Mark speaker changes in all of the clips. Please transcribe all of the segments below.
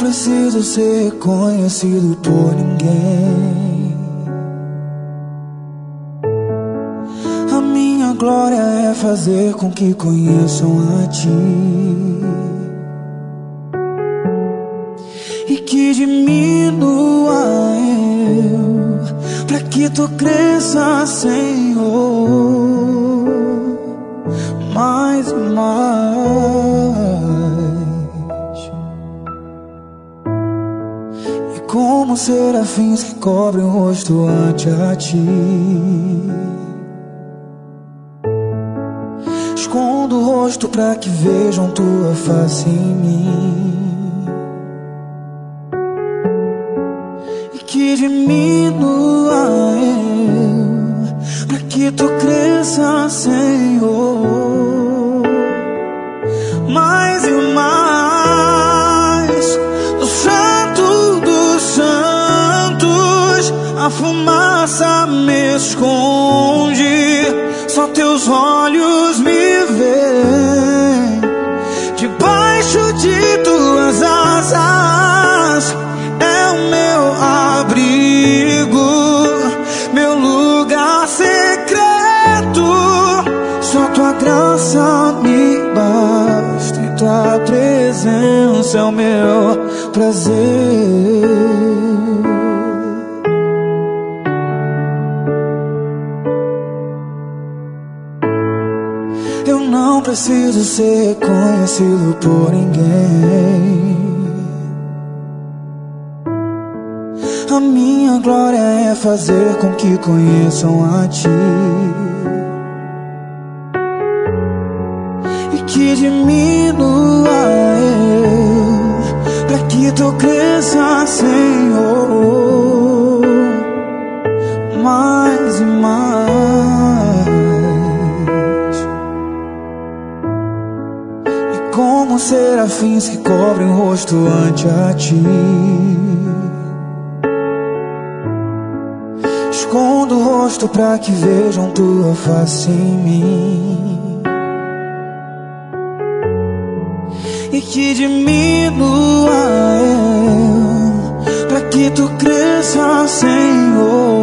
Speaker 1: preciso ser reconhecido por ninguém. A minha glória é fazer com que conheçam a Ti e que diminua eu, pra que Tu cresça, Senhor, mais e mais. E como serafins que cobrem o rosto ante a Ti, escondo o rosto pra que vejam Tua face em mim e que diminua eu, pra que Tu cresça, Senhor, mais e mais. No Santo dos Santos a fumaça me esconde, só Teus olhos me veem. Debaixo de Tuas asas é o meu abrigo, meu lugar secreto. Só Tua graça me basta e Tua presença é o meu prazer. Eu não preciso ser reconhecido por ninguém. A minha glória é fazer com que conheçam a Ti e que diminua eu, pra que Tu cresça, Senhor, mais e mais. Como serafins que cobrem o rosto ante a Ti, escondo o rosto pra que vejam Tua face em mim e que diminua eu, pra que Tu cresça, Senhor,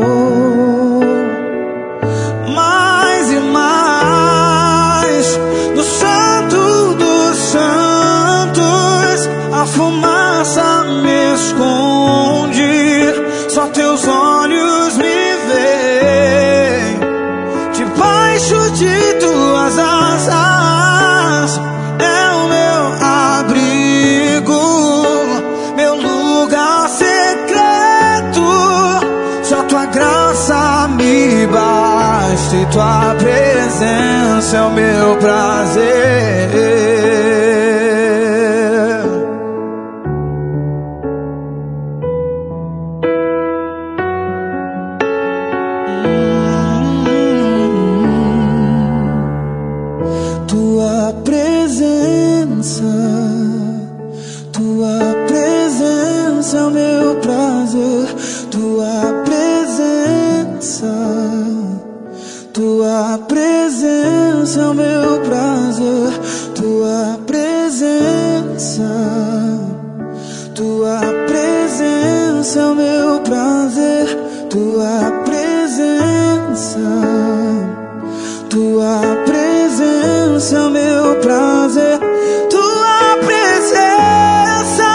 Speaker 1: mais e mais. No Santo dos Santos a fumaça me esconde, só Teus olhos me veem. Debaixo de Tuas asas é o meu abrigo, meu lugar secreto. Só Tua graça me basta e Tua presença é o meu prazer. Tua presença é o meu prazer. Tua presença é o meu prazer. Tua presença é o meu prazer. Tua presença é o meu prazer. Tua presença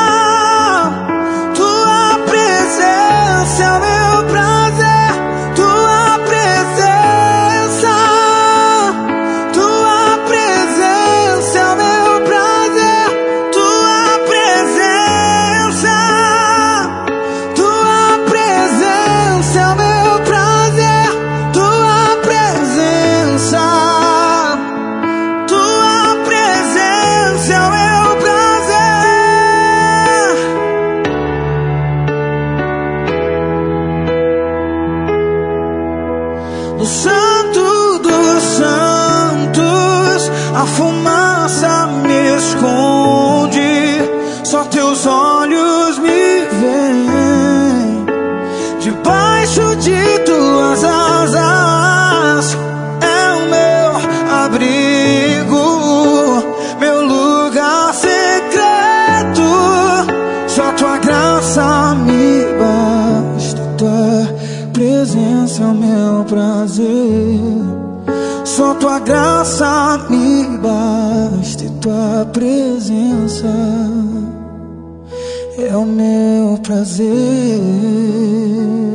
Speaker 1: é o meu prazer. Tua presença é o meu prazer. Tua presença é o meu prazer. Tua presença é o meu prazer. No Santo dos Santos a fumaça me esconde, só Teus olhos me veem. Debaixo de Tuas asas é o meu abrigo, meu lugar secreto. Só Tua Só tua graça me basta e tua presença é o meu prazer.